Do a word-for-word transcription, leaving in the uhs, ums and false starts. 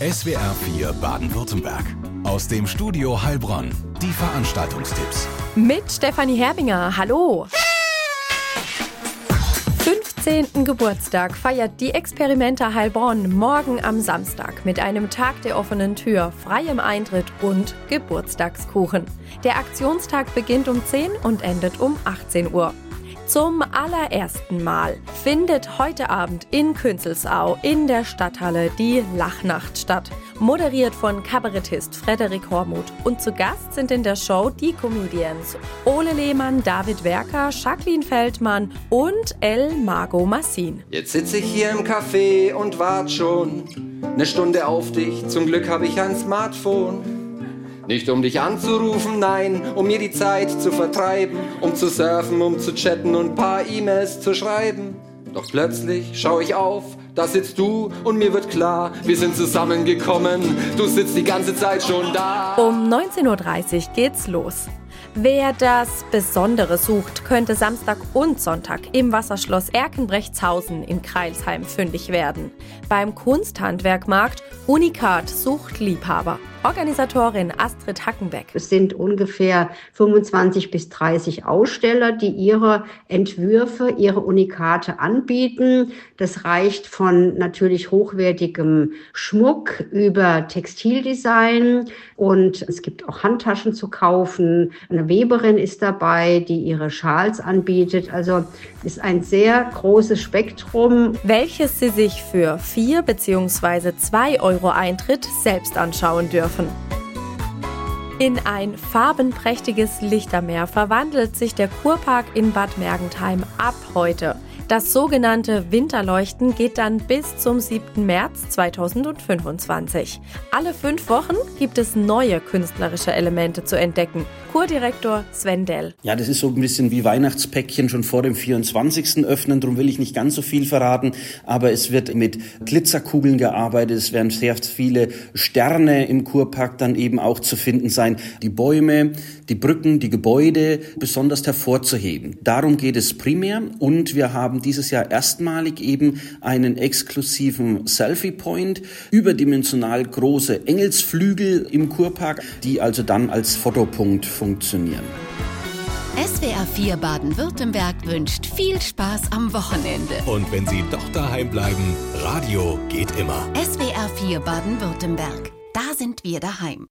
S W R vier Baden-Württemberg. Aus dem Studio Heilbronn. Die Veranstaltungstipps. Mit Stefanie Herbinger. Hallo. fünfzehnten Geburtstag feiert die Experimenta Heilbronn morgen am Samstag mit einem Tag der offenen Tür, freiem Eintritt und Geburtstagskuchen. Der Aktionstag beginnt um zehn und endet um achtzehn Uhr. Zum allerersten Mal findet heute Abend in Künzelsau in der Stadthalle die Lachnacht statt. Moderiert von Kabarettist Frederik Hormuth. Und zu Gast sind in der Show die Comedians Ole Lehmann, David Werker, Jacqueline Feldmann und El Mago Massin. Jetzt sitze ich hier im Café und wart schon eine Stunde auf dich. Zum Glück habe ich ein Smartphone. Nicht um dich anzurufen, nein, um mir die Zeit zu vertreiben, um zu surfen, um zu chatten und paar E-Mails zu schreiben. Doch plötzlich schaue ich auf, da sitzt du und mir wird klar, wir sind zusammengekommen, du sitzt die ganze Zeit schon da. Um neunzehn Uhr dreißig geht's los. Wer das Besondere sucht, könnte Samstag und Sonntag im Wasserschloss Erkenbrechtshausen in Crailsheim fündig werden. Beim Kunsthandwerkmarkt Unikat sucht Liebhaber. Organisatorin Astrid Hackenbeck. Es sind ungefähr fünfundzwanzig bis dreißig Aussteller, die ihre Entwürfe, ihre Unikate anbieten. Das reicht von natürlich hochwertigem Schmuck über Textildesign und es gibt auch Handtaschen zu kaufen. Eine Weberin ist dabei, die ihre Schals anbietet. Also ist ein sehr großes Spektrum, welches Sie sich für vier bzw. zwei Euro Eintritt selbst anschauen dürfen. In ein farbenprächtiges Lichtermeer verwandelt sich der Kurpark in Bad Mergentheim ab heute. Das sogenannte Winterleuchten geht dann bis zum siebten März zweitausendfünfundzwanzig. Alle fünf Wochen gibt es neue künstlerische Elemente zu entdecken. Kurdirektor Sven Dell. Ja, das ist so ein bisschen wie Weihnachtspäckchen schon vor dem vierundzwanzigsten öffnen, darum will ich nicht ganz so viel verraten, aber es wird mit Glitzerkugeln gearbeitet, es werden sehr viele Sterne im Kurpark dann eben auch zu finden sein, die Bäume, die Brücken, die Gebäude besonders hervorzuheben. Darum geht es primär und wir haben dieses Jahr erstmalig eben einen exklusiven Selfie-Point, überdimensional große Engelsflügel im Kurpark, die also dann als Fotopunkt funktionieren. S W R vier Baden-Württemberg wünscht viel Spaß am Wochenende. Und wenn Sie doch daheim bleiben, Radio geht immer. S W R vier Baden-Württemberg, da sind wir daheim.